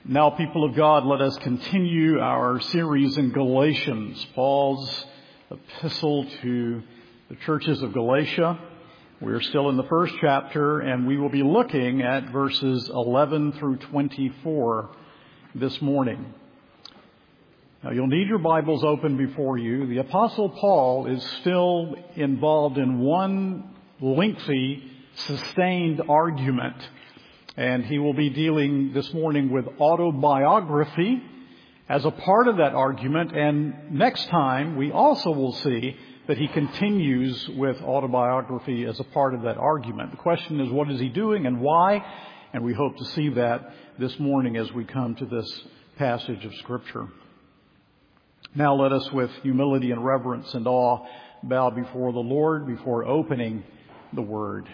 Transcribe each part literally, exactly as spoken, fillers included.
Now, people of God, let us continue our series in Galatians, Paul's epistle to the churches of Galatia. We're still in the first chapter, and we will be looking at verses eleven through twenty-four this morning. Now, you'll need your Bibles open before you. The Apostle Paul is still involved in one lengthy, sustained argument. And he will be dealing this morning with autobiography as a part of that argument. And next time, we also will see that he continues with autobiography as a part of that argument. The question is, what is he doing and why? And we hope to see that this morning as we come to this passage of Scripture. Now let us, with humility and reverence and awe, bow before the Lord before opening the Word.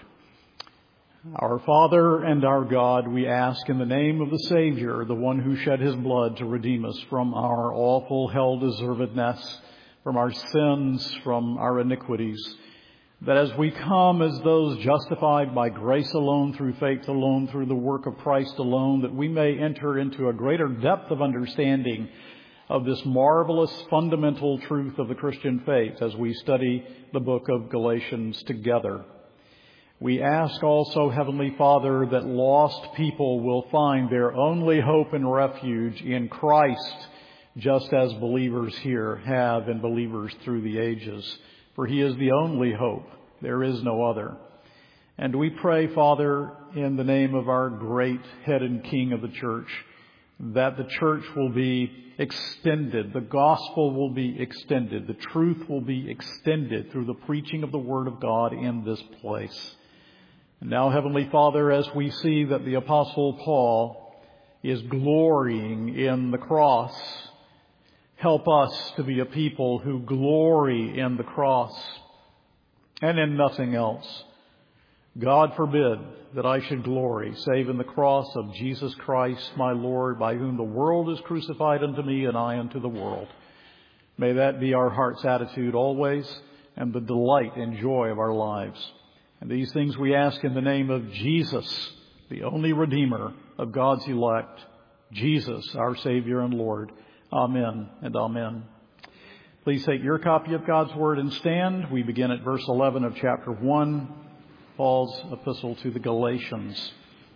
Our Father and our God, we ask in the name of the Savior, the one who shed his blood to redeem us from our awful hell-deservedness, from our sins, from our iniquities, that as we come as those justified by grace alone, through faith alone, through the work of Christ alone, that we may enter into a greater depth of understanding of this marvelous fundamental truth of the Christian faith as we study the book of Galatians together. We ask also, Heavenly Father, that lost people will find their only hope and refuge in Christ, just as believers here have and believers through the ages. For He is the only hope. There is no other. And we pray, Father, in the name of our great head and king of the church, that the church will be extended, the gospel will be extended, the truth will be extended through the preaching of the Word of God in this place. And now, Heavenly Father, as we see that the Apostle Paul is glorying in the cross, help us to be a people who glory in the cross and in nothing else. God forbid that I should glory save in the cross of Jesus Christ, my Lord, by whom the world is crucified unto me and I unto the world. May that be our heart's attitude always and the delight and joy of our lives. And these things we ask in the name of Jesus, the only Redeemer of God's elect, Jesus, our Savior and Lord. Amen and amen. Please take your copy of God's Word and stand. We begin at verse eleven of chapter one, Paul's epistle to the Galatians.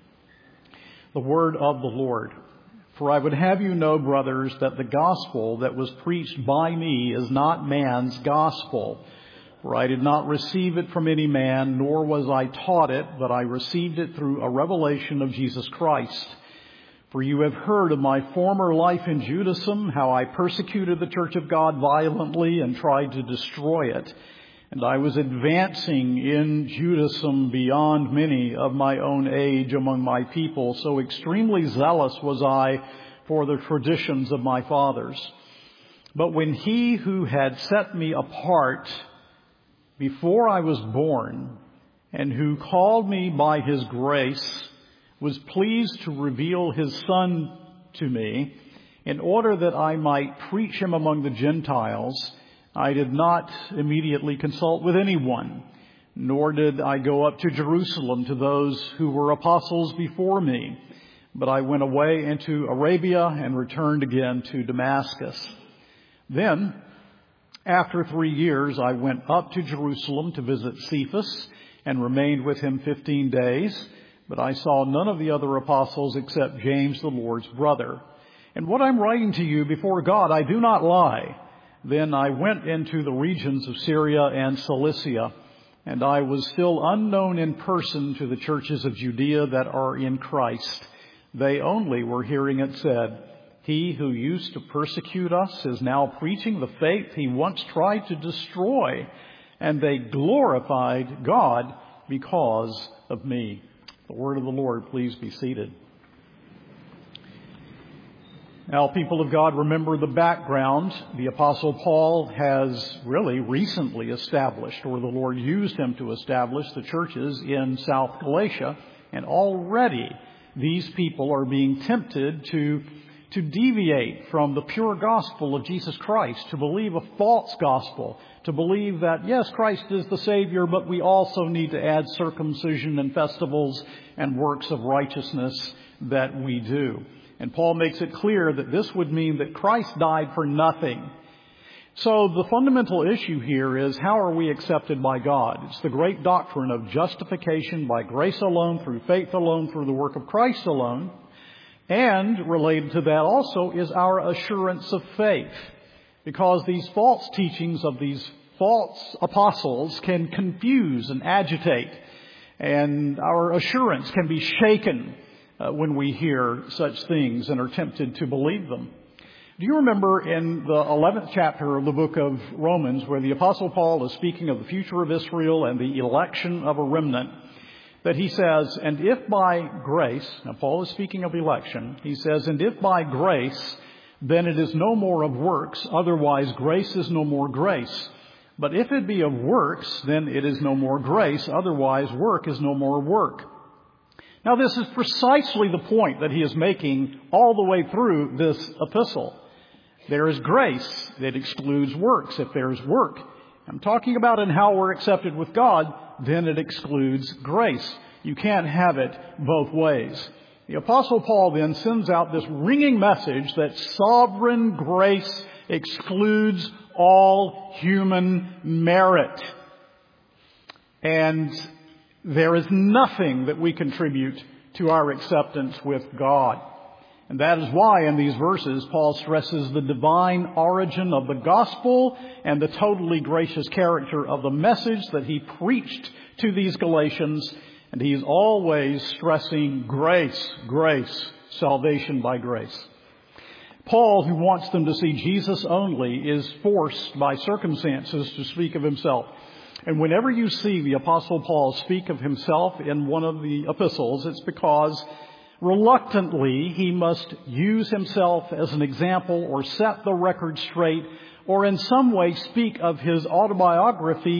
The word of the Lord. For I would have you know, brothers, that the gospel that was preached by me is not man's gospel. For I did not receive it from any man, nor was I taught it, but I received it through a revelation of Jesus Christ. For you have heard of my former life in Judaism, how I persecuted the church of God violently and tried to destroy it. And I was advancing in Judaism beyond many of my own age among my people, so extremely zealous was I for the traditions of my fathers. But when he who had set me apart before I was born, and who called me by his grace, was pleased to reveal his Son to me, in order that I might preach him among the Gentiles, I did not immediately consult with anyone, nor did I go up to Jerusalem to those who were apostles before me, but I went away into Arabia and returned again to Damascus. Then, after three years, I went up to Jerusalem to visit Cephas and remained with him fifteen days. But I saw none of the other apostles except James, the Lord's brother. And what I'm writing to you before God, I do not lie. Then I went into the regions of Syria and Cilicia, and I was still unknown in person to the churches of Judea that are in Christ. They only were hearing it said, He who used to persecute us is now preaching the faith he once tried to destroy, and they glorified God because of me. The word of the Lord, please be seated. Now, people of God, remember the background. The Apostle Paul has really recently established, or the Lord used him to establish, the churches in South Galatia, and already these people are being tempted to to deviate from the pure gospel of Jesus Christ, to believe a false gospel, to believe that, yes, Christ is the Savior, but we also need to add circumcision and festivals and works of righteousness that we do. And Paul makes it clear that this would mean that Christ died for nothing. So the fundamental issue here is, how are we accepted by God? It's the great doctrine of justification by grace alone, through faith alone, through the work of Christ alone. And related to that also is our assurance of faith. Because these false teachings of these false apostles can confuse and agitate. And our assurance can be shaken uh, when we hear such things and are tempted to believe them. Do you remember in the eleventh chapter of the book of Romans, where the Apostle Paul is speaking of the future of Israel and the election of a remnant, that he says, and if by grace, now Paul is speaking of election, he says, and if by grace, then it is no more of works, otherwise grace is no more grace. But if it be of works, then it is no more grace, otherwise work is no more work. Now this is precisely the point that he is making all the way through this epistle. There is grace that excludes works. If there is work, I'm talking about in how we're accepted with God, then it excludes grace. You can't have it both ways. The Apostle Paul then sends out this ringing message that sovereign grace excludes all human merit. And there is nothing that we contribute to our acceptance with God. And that is why in these verses Paul stresses the divine origin of the gospel and the totally gracious character of the message that he preached to these Galatians. And he is always stressing grace, grace, salvation by grace. Paul, who wants them to see Jesus only, is forced by circumstances to speak of himself. And whenever you see the Apostle Paul speak of himself in one of the epistles, it's because reluctantly he must use himself as an example or set the record straight or in some way speak of his autobiography,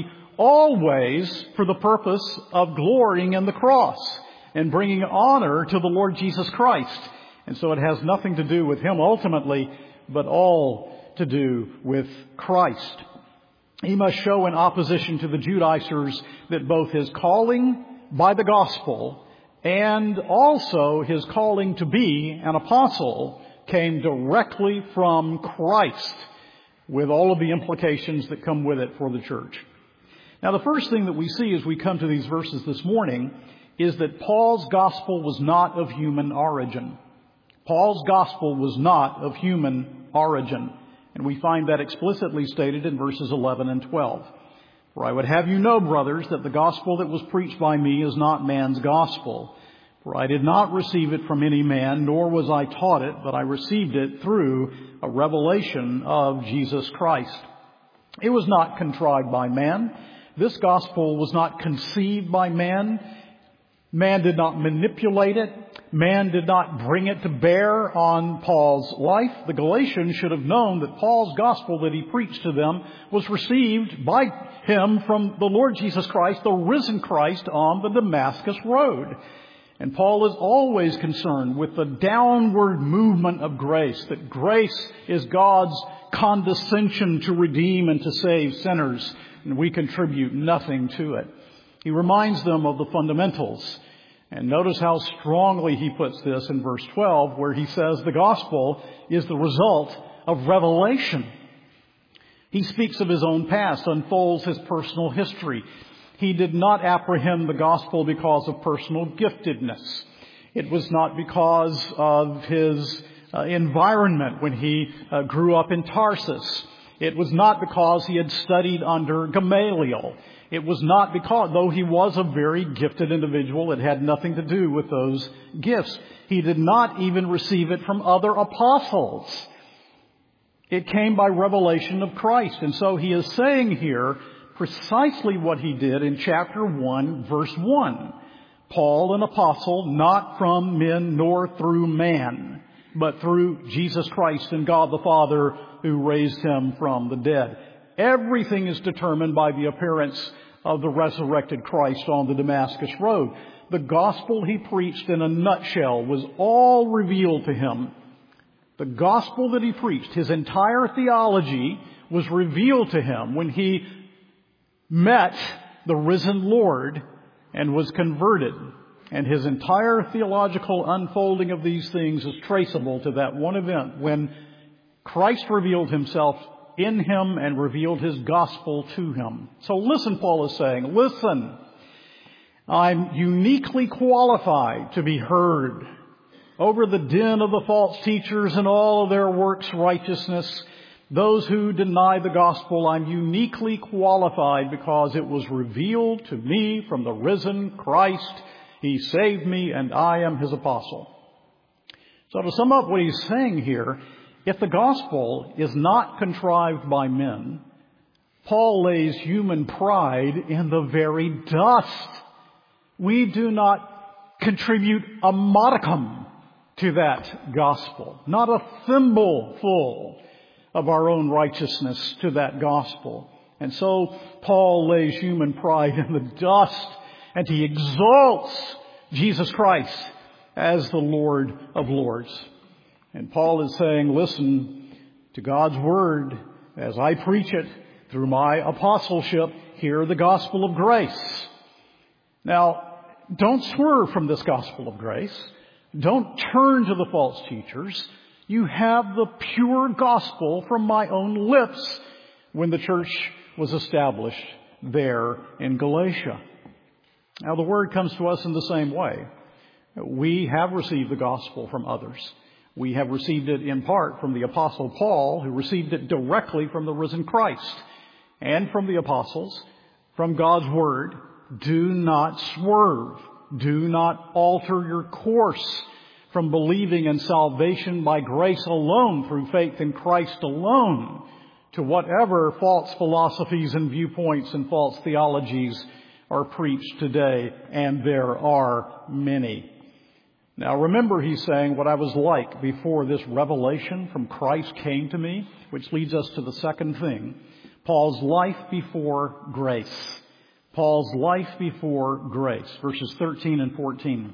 always for the purpose of glorying in the cross and bringing honor to the Lord Jesus Christ. And so it has nothing to do with him ultimately, but all to do with Christ. He must show in opposition to the Judaizers that both his calling by the gospel and also his calling to be an apostle came directly from Christ, with all of the implications that come with it for the church. Now, the first thing that we see as we come to these verses this morning is that Paul's gospel was not of human origin. Paul's gospel was not of human origin. And we find that explicitly stated in verses eleven and twelve. For I would have you know, brothers, that the gospel that was preached by me is not man's gospel. For I did not receive it from any man, nor was I taught it, but I received it through a revelation of Jesus Christ. It was not contrived by man. This gospel was not conceived by man. Man did not manipulate it. Man did not bring it to bear on Paul's life. The Galatians should have known that Paul's gospel that he preached to them was received by him from the Lord Jesus Christ, the risen Christ, on the Damascus Road. And Paul is always concerned with the downward movement of grace, that grace is God's condescension to redeem and to save sinners, and we contribute nothing to it. He reminds them of the fundamentals. And notice how strongly he puts this in verse twelve, where he says the gospel is the result of revelation. He speaks of his own past, unfolds his personal history. He did not apprehend the gospel because of personal giftedness. It was not because of his uh, environment when he uh, grew up in Tarsus. It was not because he had studied under Gamaliel. It was not because, though he was a very gifted individual, it had nothing to do with those gifts. He did not even receive it from other apostles. It came by revelation of Christ. And so he is saying here precisely what he did in chapter one, verse one. Paul, an apostle, not from men nor through man, but through Jesus Christ and God the Father who raised him from the dead. Everything is determined by the appearance of the resurrected Christ on the Damascus Road. The gospel he preached in a nutshell was all revealed to him. The gospel that he preached, his entire theology, was revealed to him when he met the risen Lord and was converted And his entire theological unfolding of these things is traceable to that one event when Christ revealed himself in him and revealed his gospel to him. So listen, Paul is saying, listen, I'm uniquely qualified to be heard over the din of the false teachers and all of their works righteousness. Those who deny the gospel, I'm uniquely qualified because it was revealed to me from the risen Christ. He saved me and I am his apostle. So to sum up what he's saying here, if the gospel is not contrived by men, Paul lays human pride in the very dust. We do not contribute a modicum to that gospel, not a thimbleful of our own righteousness to that gospel. And so Paul lays human pride in the dust, and he exalts Jesus Christ as the Lord of Lords. And Paul is saying, listen to God's word as I preach it through my apostleship. Hear the gospel of grace. Now, don't swerve from this gospel of grace. Don't turn to the false teachers. You have the pure gospel from my own lips when the church was established there in Galatia. Now, the word comes to us in the same way. We have received the gospel from others. We have received it in part from the Apostle Paul, who received it directly from the risen Christ, and from the apostles, from God's word. Do not swerve. Do not alter your course from believing in salvation by grace alone, through faith in Christ alone, to whatever false philosophies and viewpoints and false theologies are preached today, and there are many. Now remember, he's saying what I was like before this revelation from Christ came to me, which leads us to the second thing, Paul's life before grace. Paul's life before grace, verses thirteen and fourteen.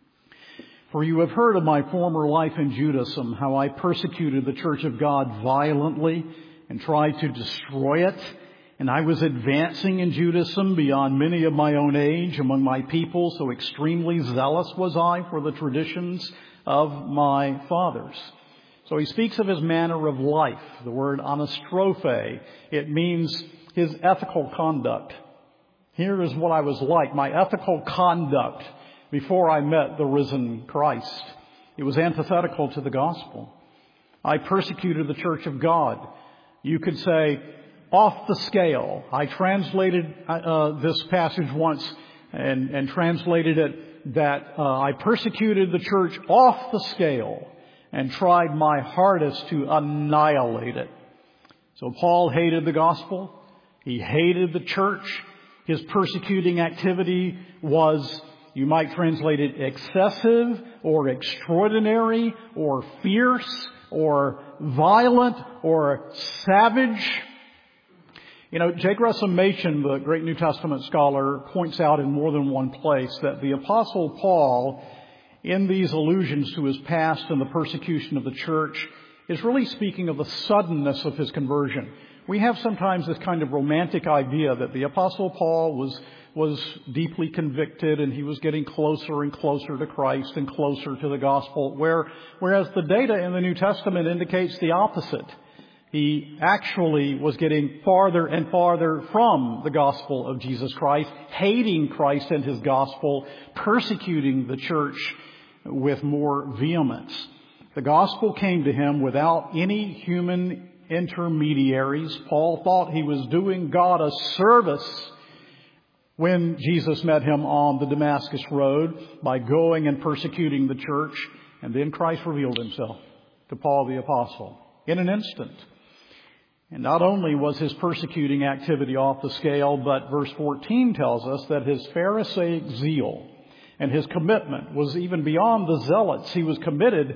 For you have heard of my former life in Judaism, how I persecuted the church of God violently and tried to destroy it. And I was advancing in Judaism beyond many of my own age among my people, so extremely zealous was I for the traditions of my fathers. So he speaks of his manner of life, the word anastrophe. It means his ethical conduct. Here is what I was like, my ethical conduct before I met the risen Christ. It was antithetical to the gospel. I persecuted the church of God. You could say, off the scale. I translated uh, this passage once and, and translated it that uh, I persecuted the church off the scale and tried my hardest to annihilate it. So Paul hated the gospel. He hated the church. His persecuting activity was, you might translate it, excessive or extraordinary or fierce or violent or savage. You know, J. Gresham Machen, the great New Testament scholar, points out in more than one place that the Apostle Paul, in these allusions to his past and the persecution of the church, is really speaking of the suddenness of his conversion. We have sometimes this kind of romantic idea that the Apostle Paul was was deeply convicted and he was getting closer and closer to Christ and closer to the gospel, where, whereas the data in the New Testament indicates the opposite. He actually was getting farther and farther from the gospel of Jesus Christ, hating Christ and his gospel, persecuting the church with more vehemence. The gospel came to him without any human intermediaries. Paul thought he was doing God a service when Jesus met him on the Damascus Road by going and persecuting the church. And then Christ revealed himself to Paul the apostle in an instant. And not only was his persecuting activity off the scale, but verse fourteen tells us that his Pharisaic zeal and his commitment was even beyond the zealots. He was committed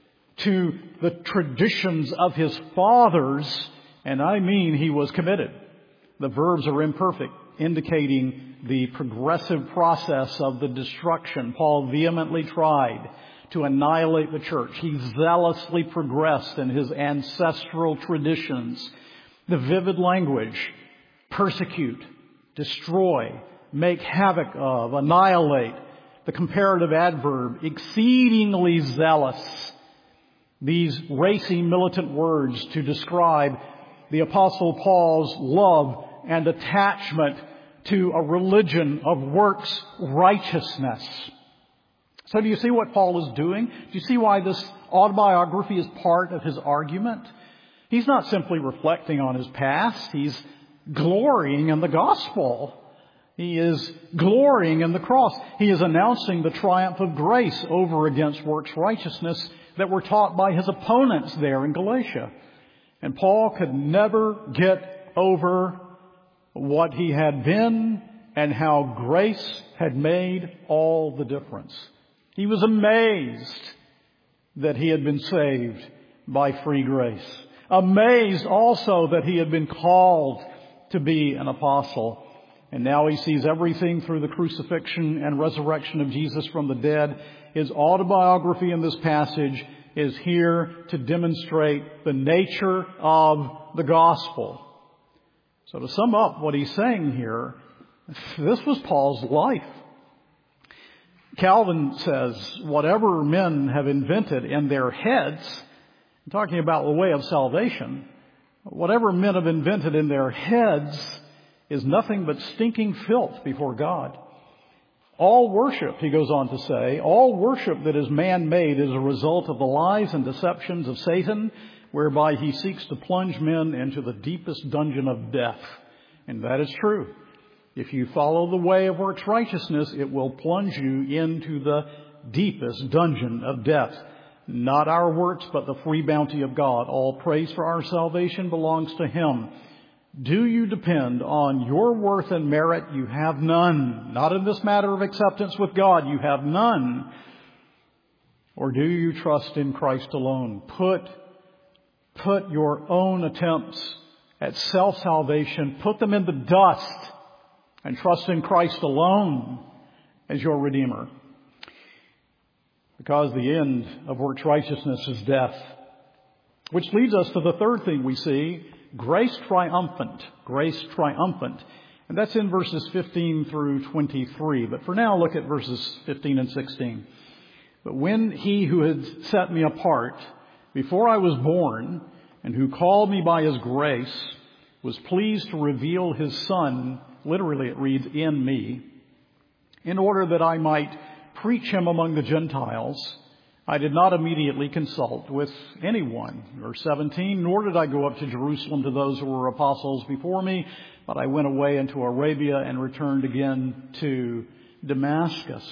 to the traditions of his fathers, and I mean he was committed. The verbs are imperfect, indicating the progressive process of the destruction. Paul vehemently tried to annihilate the church. He zealously progressed in his ancestral traditions. The vivid language, persecute, destroy, make havoc of, annihilate, the comparative adverb, exceedingly zealous. These racy, militant words to describe the Apostle Paul's love and attachment to a religion of works righteousness. So do you see what Paul is doing? Do you see why this autobiography is part of his argument? He's not simply reflecting on his past. He's glorying in the gospel. He is glorying in the cross. He is announcing the triumph of grace over against works righteousness that were taught by his opponents there in Galatia. And Paul could never get over what he had been and how grace had made all the difference. He was amazed that he had been saved by free grace. Amazed also that he had been called to be an apostle. And now he sees everything through the crucifixion and resurrection of Jesus from the dead. His autobiography in this passage is here to demonstrate the nature of the gospel. So to sum up what he's saying here, this was Paul's life. Calvin says, whatever men have invented in their heads, I'm talking about the way of salvation, whatever men have invented in their heads is nothing but stinking filth before God. All worship, he goes on to say, all worship that is man-made is a result of the lies and deceptions of Satan, whereby he seeks to plunge men into the deepest dungeon of death. And that is true. If you follow the way of works righteousness, it will plunge you into the deepest dungeon of death. Not our works, but the free bounty of God. All praise for our salvation belongs to Him. Do you depend on your worth and merit? You have none. Not in this matter of acceptance with God. You have none. Or do you trust in Christ alone? Put, put your own attempts at self-salvation, put them in the dust, and trust in Christ alone as your Redeemer. Because the end of works righteousness is death. Which leads us to the third thing we see, grace triumphant. Grace triumphant. And that's in verses fifteen through twenty-three. But for now, look at verses fifteen and sixteen. But when He who had set me apart before I was born, and who called me by His grace, was pleased to reveal His Son, literally it reads, in me, in order that I might preach Him among the Gentiles, I did not immediately consult with anyone. Verse seventeen, nor did I go up to Jerusalem to those who were apostles before me, but I went away into Arabia and returned again to Damascus.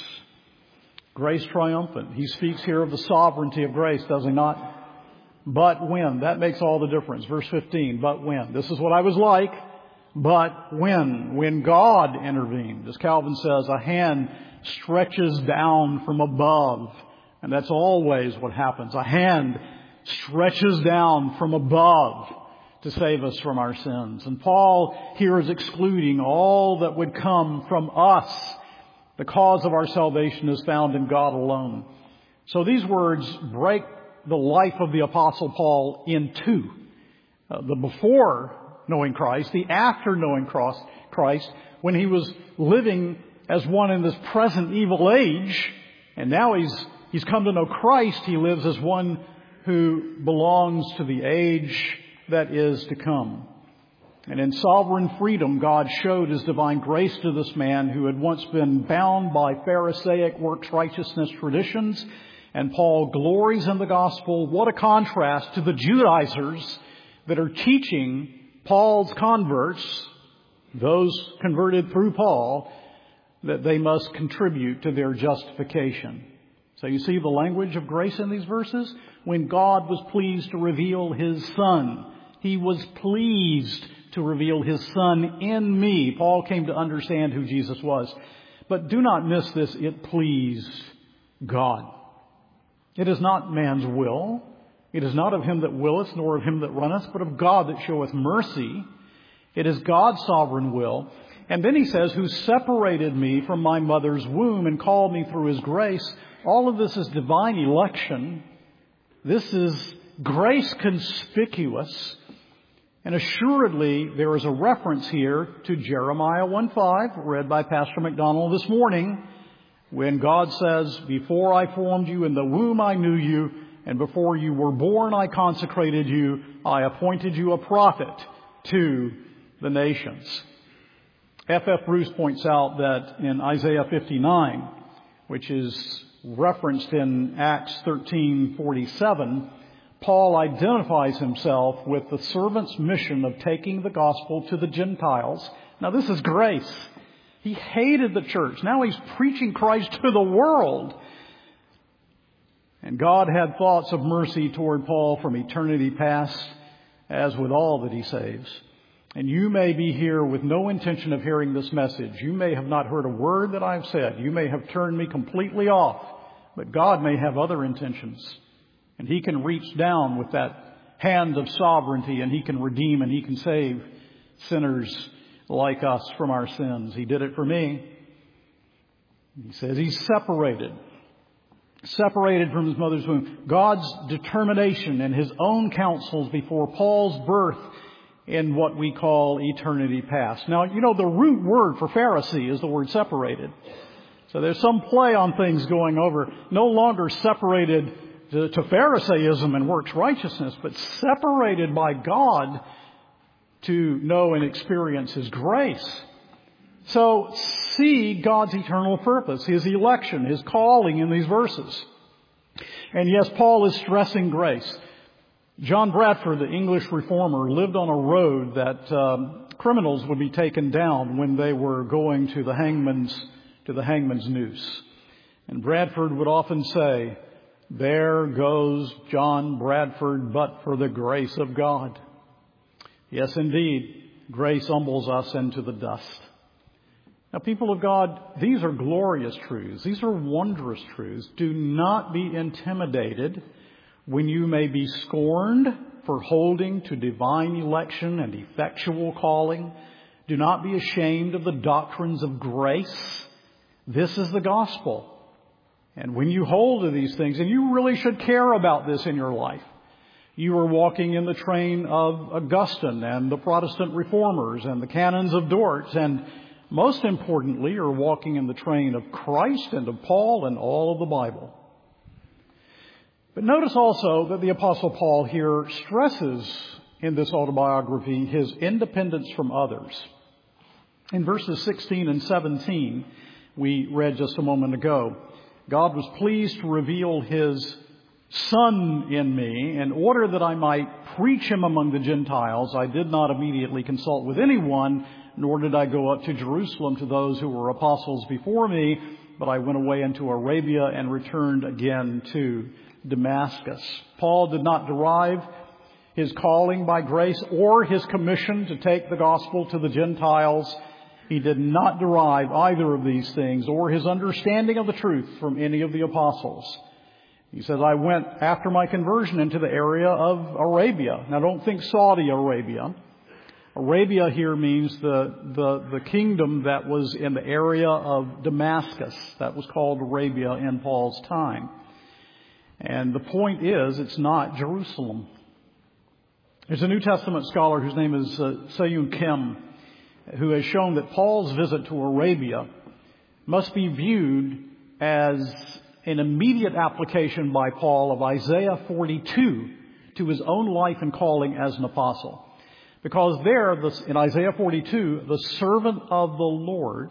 Grace triumphant. He speaks here of the sovereignty of grace, does he not? But when? That makes all the difference. Verse fifteen, but when? This is what I was like, but when? When God intervened. As Calvin says, a hand stretches down from above. And that's always what happens. A hand stretches down from above to save us from our sins. And Paul here is excluding all that would come from us. The cause of our salvation is found in God alone. So these words break the life of the Apostle Paul in two. Uh, the before knowing Christ, the after knowing Christ, when he was living as one in this present evil age, and now he's He's come to know Christ. He lives as one who belongs to the age that is to come. And in sovereign freedom, God showed His divine grace to this man who had once been bound by Pharisaic works righteousness traditions. And Paul glories in the gospel. What a contrast to the Judaizers that are teaching Paul's converts, those converted through Paul, that they must contribute to their justification. So you see the language of grace in these verses? When God was pleased to reveal His Son, He was pleased to reveal His Son in me. Paul came to understand who Jesus was. But do not miss this, it pleased God. It is not man's will. It is not of him that willeth, nor of him that runneth, but of God that showeth mercy. It is God's sovereign will. And then he says, who separated me from my mother's womb and called me through His grace. All of this is divine election. This is grace conspicuous. And assuredly, there is a reference here to Jeremiah one five, read by Pastor McDonald this morning, when God says, before I formed you in the womb I knew you, and before you were born I consecrated you, I appointed you a prophet to the nations. F F Bruce points out that in Isaiah fifty-nine, which is referenced in Acts thirteen forty-seven, Paul identifies himself with the servant's mission of taking the gospel to the Gentiles. Now this is grace. He hated the church. Now he's preaching Christ to the world. And God had thoughts of mercy toward Paul from eternity past, as with all that he saves. And you may be here with no intention of hearing this message. You may have not heard a word that I've said. You may have turned me completely off. But God may have other intentions. And He can reach down with that hand of sovereignty, and He can redeem and He can save sinners like us from our sins. He did it for me. He says He's separated. Separated from His mother's womb. God's determination and His own counsels before Paul's birth in what we call eternity past. Now, you know, the root word for Pharisee is the word separated. So there's some play on things going over. No longer separated to, to Pharisaism and works righteousness, but separated by God to know and experience His grace. So see God's eternal purpose, His election, His calling in these verses. And yes, Paul is stressing grace. John Bradford, the English reformer, lived on a road that um, criminals would be taken down when they were going to the hangman's to the hangman's noose. And Bradford would often say, "There goes John Bradford, but for the grace of God." Yes, indeed, grace humbles us into the dust. Now, people of God, these are glorious truths. These are wondrous truths. Do not be intimidated when you may be scorned for holding to divine election and effectual calling. Do not be ashamed of the doctrines of grace. This is the gospel. And when you hold to these things, and you really should care about this in your life, you are walking in the train of Augustine and the Protestant reformers and the canons of Dort, and most importantly, you're walking in the train of Christ and of Paul and all of the Bible. But notice also that the Apostle Paul here stresses in this autobiography his independence from others. In verses sixteen and seventeen, we read just a moment ago, God was pleased to reveal His Son in me in order that I might preach Him among the Gentiles. I did not immediately consult with anyone, nor did I go up to Jerusalem to those who were apostles before me, but I went away into Arabia and returned again to Damascus. Paul did not derive his calling by grace or his commission to take the gospel to the Gentiles. He did not derive either of these things or his understanding of the truth from any of the apostles. He says, I went after my conversion into the area of Arabia. Now, don't think Saudi Arabia. Arabia here means the, the, the kingdom that was in the area of Damascus. That was called Arabia in Paul's time. And the point is, it's not Jerusalem. There's a New Testament scholar whose name is uh, Seyoon Kim, who has shown that Paul's visit to Arabia must be viewed as an immediate application by Paul of Isaiah forty-two to his own life and calling as an apostle. Because there, in Isaiah forty-two, the servant of the Lord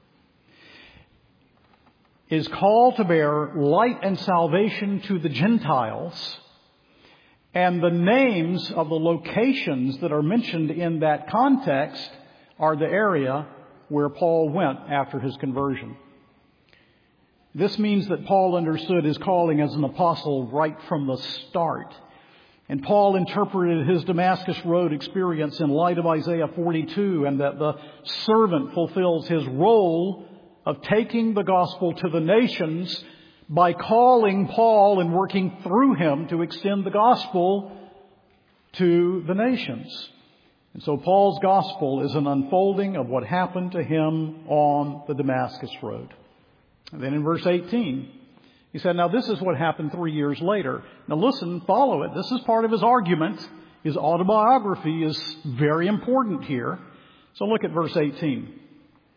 is called to bear light and salvation to the Gentiles, and the names of the locations that are mentioned in that context are the area where Paul went after his conversion. This means that Paul understood his calling as an apostle right from the start. And Paul interpreted his Damascus Road experience in light of Isaiah forty-two, and that the servant fulfills his role of taking the gospel to the nations by calling Paul and working through him to extend the gospel to the nations. And so Paul's gospel is an unfolding of what happened to him on the Damascus Road. And then in verse eighteen, he said, now this is what happened three years later. Now listen, follow it. This is part of his argument. His autobiography is very important here. So look at verse eighteen.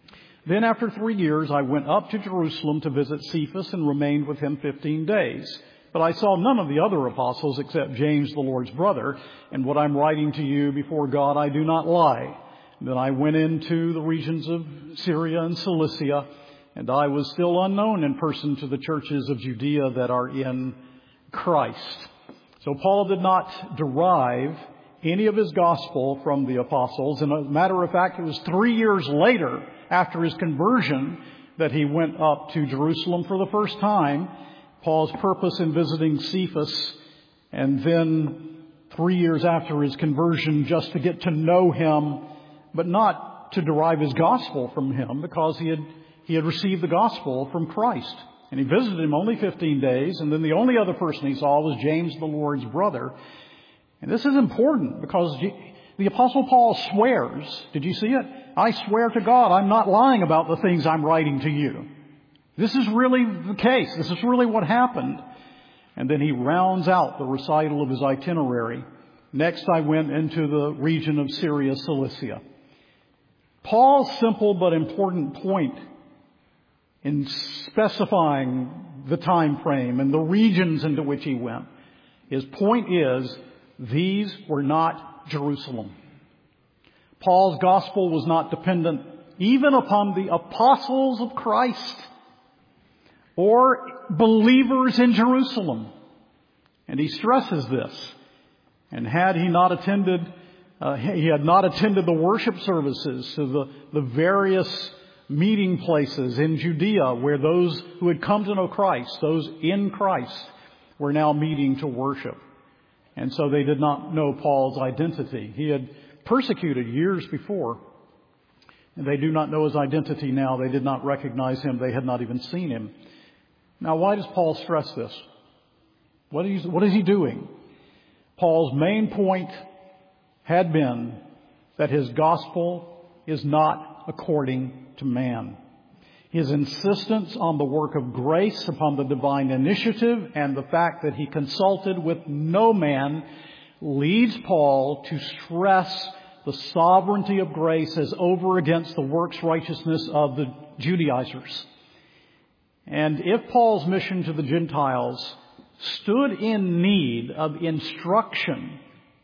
Then after three years, I went up to Jerusalem to visit Cephas and remained with him fifteen days. But I saw none of the other apostles except James, the Lord's brother. And what I'm writing to you before God, I do not lie. Then I went into the regions of Syria and Cilicia, and I was still unknown in person to the churches of Judea that are in Christ. So Paul did not derive any of his gospel from the apostles. And as a matter of fact, it was three years later, after his conversion, that he went up to Jerusalem for the first time. Paul's purpose in visiting Cephas, and then three years after his conversion, just to get to know him, but not to derive his gospel from him, because he had he had received the gospel from Christ. And he visited him only fifteen days, and then the only other person he saw was James, the Lord's brother. And this is important because the Apostle Paul swears. Did you see it? I swear to God, I'm not lying about the things I'm writing to you. This is really the case. This is really what happened. And then he rounds out the recital of his itinerary. Next, I went into the region of Syria, Cilicia. Paul's simple but important point in specifying the time frame and the regions into which he went, his point is, these were not Jerusalem. Paul's gospel was not dependent even upon the apostles of Christ or believers in Jerusalem. And he stresses this. And had he not attended, uh, he had not attended the worship services to the, the various meeting places in Judea where those who had come to know Christ, those in Christ, were now meeting to worship. And so they did not know Paul's identity. He had persecuted years before. And they do not know his identity now. They did not recognize him. They had not even seen him. Now, why does Paul stress this? What is, what is he doing? Paul's main point had been that his gospel is not according to man. His insistence on the work of grace, upon the divine initiative, and the fact that he consulted with no man leads Paul to stress the sovereignty of grace as over against the works righteousness of the Judaizers. And if Paul's mission to the Gentiles stood in need of instruction,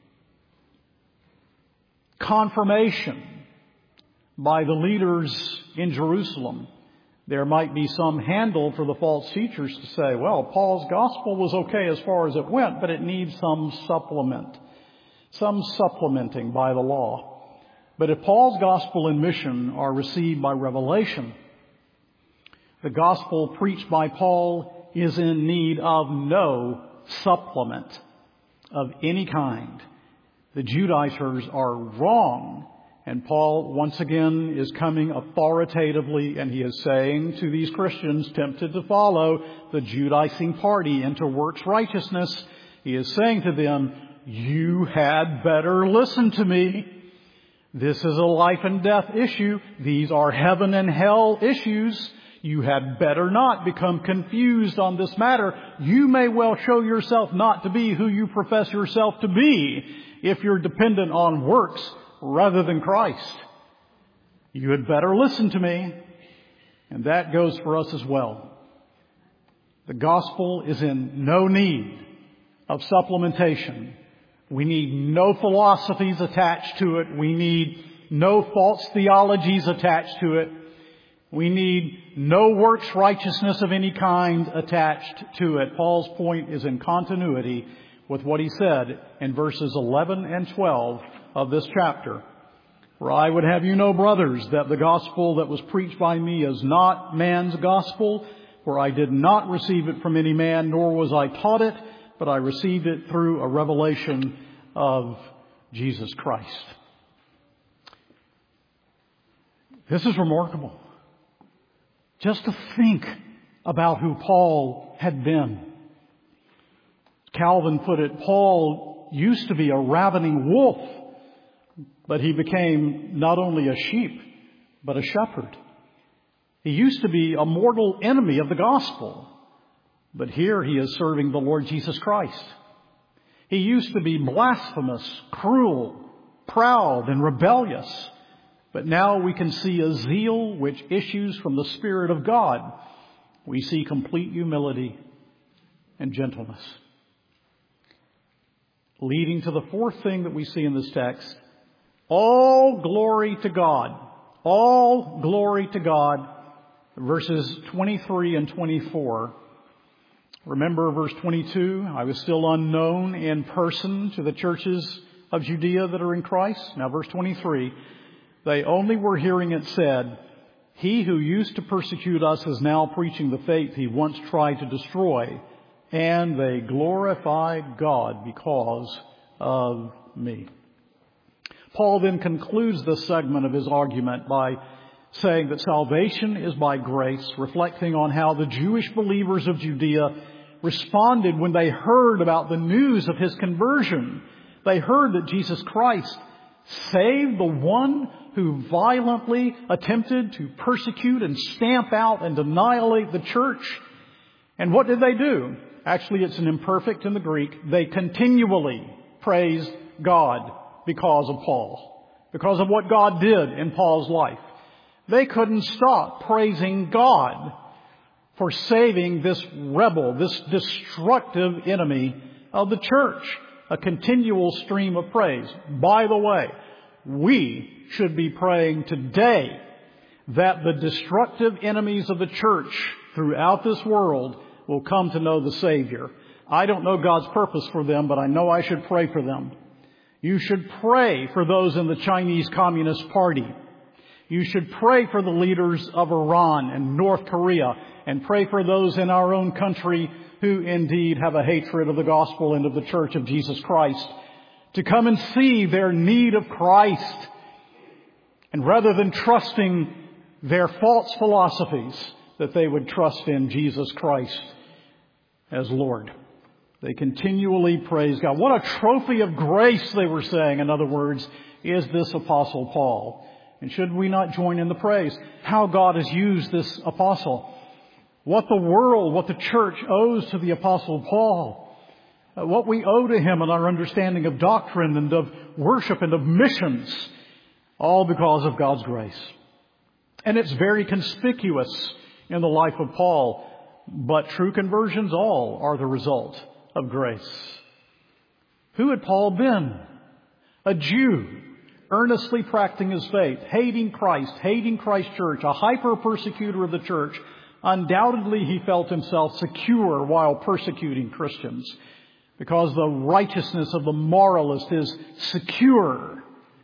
confirmation by the leaders in Jerusalem, there might be some handle for the false teachers to say, well, Paul's gospel was okay as far as it went, but it needs some supplement, some supplementing by the law. But if Paul's gospel and mission are received by revelation, the gospel preached by Paul is in need of no supplement of any kind. The Judaizers are wrong. And Paul, once again, is coming authoritatively, and he is saying to these Christians tempted to follow the Judaizing party into works righteousness, he is saying to them, you had better listen to me. This is a life and death issue. These are heaven and hell issues. You had better not become confused on this matter. You may well show yourself not to be who you profess yourself to be if you're dependent on works rather than Christ. You had better listen to me. And that goes for us as well. The gospel is in no need of supplementation. We need no philosophies attached to it. We need no false theologies attached to it. We need no works righteousness of any kind attached to it. Paul's point is in continuity with what he said in verses eleven and twelve of this chapter. For I would have you know, brothers, that the gospel that was preached by me is not man's gospel, for I did not receive it from any man, nor was I taught it, but I received it through a revelation of Jesus Christ. This is remarkable. Just to think about who Paul had been. Calvin put it, Paul used to be a ravening wolf, but he became not only a sheep, but a shepherd. He used to be a mortal enemy of the gospel, but here he is serving the Lord Jesus Christ. He used to be blasphemous, cruel, proud, and rebellious, But now we can see a zeal which issues from the Spirit of God. We see complete humility and gentleness. Leading to the fourth thing that we see in this text, all glory to God. All glory to God. Verses twenty-three and twenty-four. Remember verse twenty-two, I was still unknown in person to the churches of Judea that are in Christ. Now verse twenty-three, they only were hearing it said, he who used to persecute us is now preaching the faith he once tried to destroy, and they glorified God because of me. Paul then concludes this segment of his argument by saying that salvation is by grace, reflecting on how the Jewish believers of Judea responded when they heard about the news of his conversion. They heard that Jesus Christ saved the one who violently attempted to persecute and stamp out and annihilate the church. And what did they do? Actually, it's an imperfect in the Greek. They continually praised God because of Paul, because of what God did in Paul's life. They couldn't stop praising God for saving this rebel, this destructive enemy of the church. A continual stream of praise. By the way, we should be praying today that the destructive enemies of the church throughout this world will come to know the Savior. I don't know God's purpose for them, but I know I should pray for them. You should pray for those in the Chinese Communist Party. You should pray for the leaders of Iran and North Korea, and pray for those in our own country who indeed have a hatred of the gospel and of the church of Jesus Christ, to come and see their need of Christ. And rather than trusting their false philosophies, that they would trust in Jesus Christ as Lord. They continually praise God. What a trophy of grace, they were saying, in other words, is this Apostle Paul. And should we not join in the praise? How God has used this apostle. What the world, what the church owes to the Apostle Paul. Uh, what we owe to him in our understanding of doctrine and of worship and of missions. All because of God's grace. And it's very conspicuous in the life of Paul. But true conversions all are the result of grace. Who had Paul been? A Jew, earnestly practicing his faith, hating Christ, hating Christ's church, a hyper-persecutor of the church. Undoubtedly, he felt himself secure while persecuting Christians, because the righteousness of the moralist is secure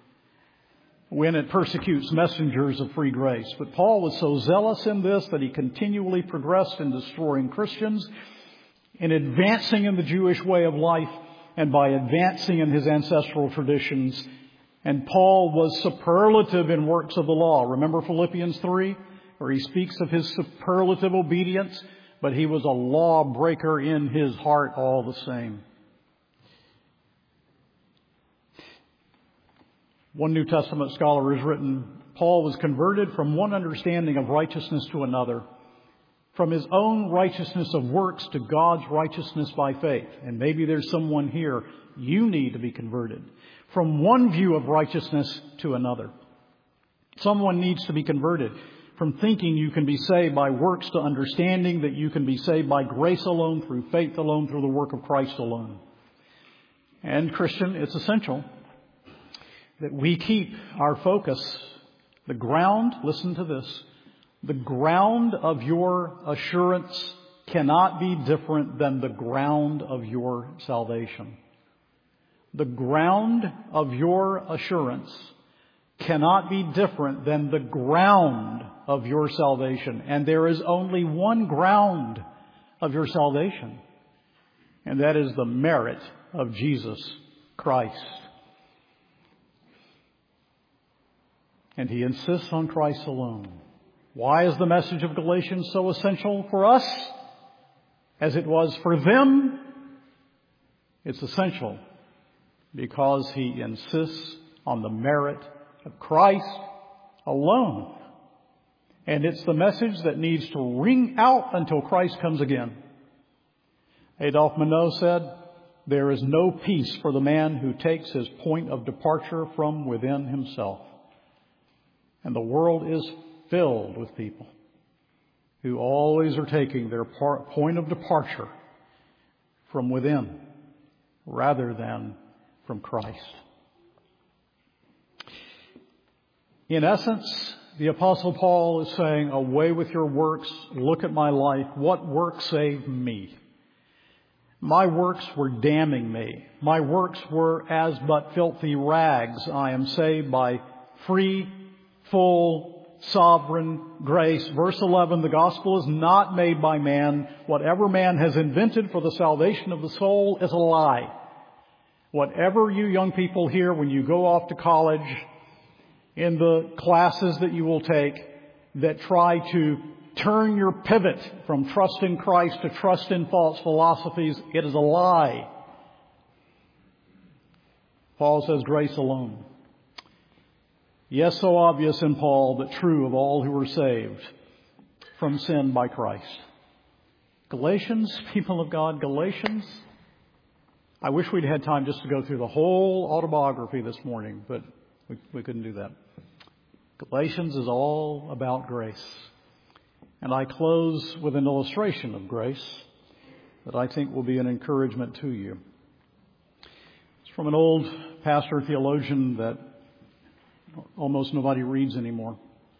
when it persecutes messengers of free grace. But Paul was so zealous in this that he continually progressed in destroying Christians, in advancing in the Jewish way of life, and by advancing in his ancestral traditions. And Paul was superlative in works of the law. Remember Philippians three, where he speaks of his superlative obedience, but he was a lawbreaker in his heart all the same. One New Testament scholar has written, Paul was converted from one understanding of righteousness to another, from his own righteousness of works to God's righteousness by faith. And maybe there's someone here, you need to be converted. From one view of righteousness to another. Someone needs to be converted from thinking you can be saved by works to understanding that you can be saved by grace alone, through faith alone, through the work of Christ alone. And Christian, it's essential that we keep our focus, the ground, listen to this, the ground of your assurance cannot be different than the ground of your salvation. The ground of your assurance cannot be different than the ground of your salvation. And there is only one ground of your salvation, and that is the merit of Jesus Christ. And he insists on Christ alone. Why is the message of Galatians so essential for us as it was for them? It's essential because he insists on the merit of Christ alone. And it's the message that needs to ring out until Christ comes again. Adolphe Menot said, there is no peace for the man who takes his point of departure from within himself. And the world is filled with people who always are taking their par- point of departure from within rather than from Christ. In essence, the Apostle Paul is saying, away with your works, look at my life. What work saved me? My works were damning me. My works were as but filthy rags. I am saved by free, full, sovereign grace. Verse eleven, the gospel is not made by man. Whatever man has invented for the salvation of the soul is a lie. Whatever you young people hear when you go off to college, in the classes that you will take that try to turn your pivot from trust in Christ to trust in false philosophies, it is a lie. Paul says grace alone. Yes, so obvious in Paul, but true of all who are saved from sin by Christ. Galatians, people of God, Galatians. I wish we'd had time just to go through the whole autobiography this morning, but we, we couldn't do that. Galatians is all about grace. And I close with an illustration of grace that I think will be an encouragement to you. It's from an old pastor theologian that almost nobody reads anymore.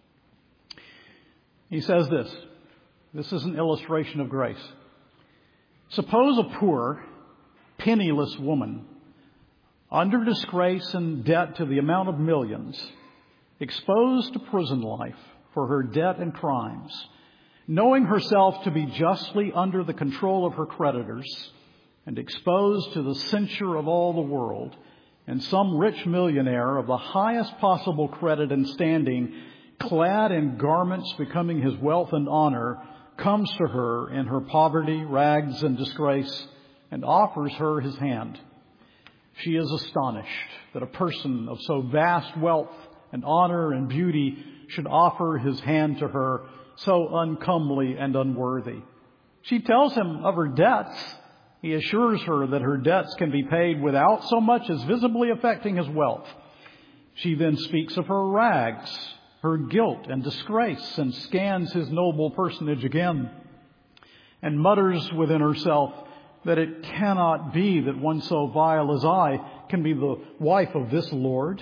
He says this. This is an illustration of grace. Suppose a poor, penniless woman, under disgrace and debt to the amount of millions, exposed to prison life for her debt and crimes, knowing herself to be justly under the control of her creditors and exposed to the censure of all the world, and some rich millionaire of the highest possible credit and standing, clad in garments becoming his wealth and honor, comes to her in her poverty, rags, and disgrace, and offers her his hand. She is astonished that a person of so vast wealth and honor and beauty should offer his hand to her, so uncomely and unworthy. She tells him of her debts. He assures her that her debts can be paid without so much as visibly affecting his wealth. She then speaks of her rags, her guilt and disgrace, and scans his noble personage again, and mutters within herself that it cannot be that one so vile as I can be the wife of this Lord.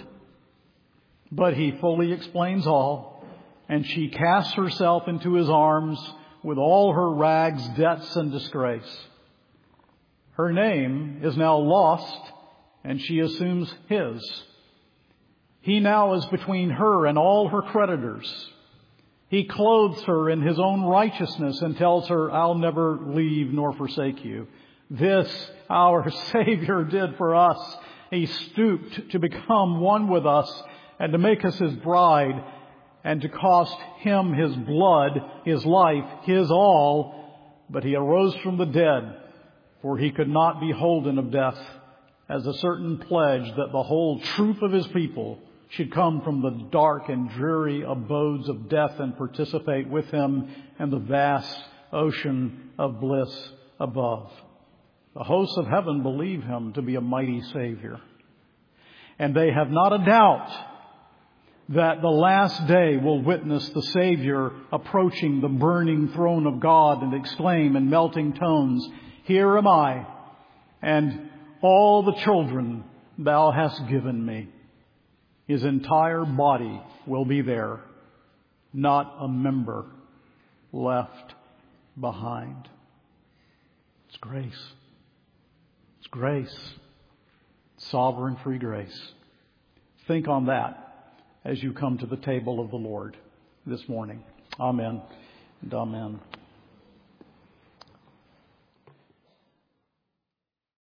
But he fully explains all, and she casts herself into his arms with all her rags, debts, and disgrace. Her name is now lost, and she assumes his. He now is between her and all her creditors. He clothes her in his own righteousness and tells her, I'll never leave nor forsake you. This our Savior did for us. He stooped to become one with us and to make us his bride and to cost him his blood, his life, his all. But he arose from the dead, for he could not be holden of death, as a certain pledge that the whole troop of his people should come from the dark and dreary abodes of death and participate with him in the vast ocean of bliss above. The hosts of heaven believe him to be a mighty Savior. And they have not a doubt that the last day will witness the Savior approaching the burning throne of God and exclaim in melting tones, Here am I, and all the children thou hast given me. His entire body will be there, not a member left behind. It's grace. It's grace. Sovereign free grace. Think on that as you come to the table of the Lord this morning. Amen and amen.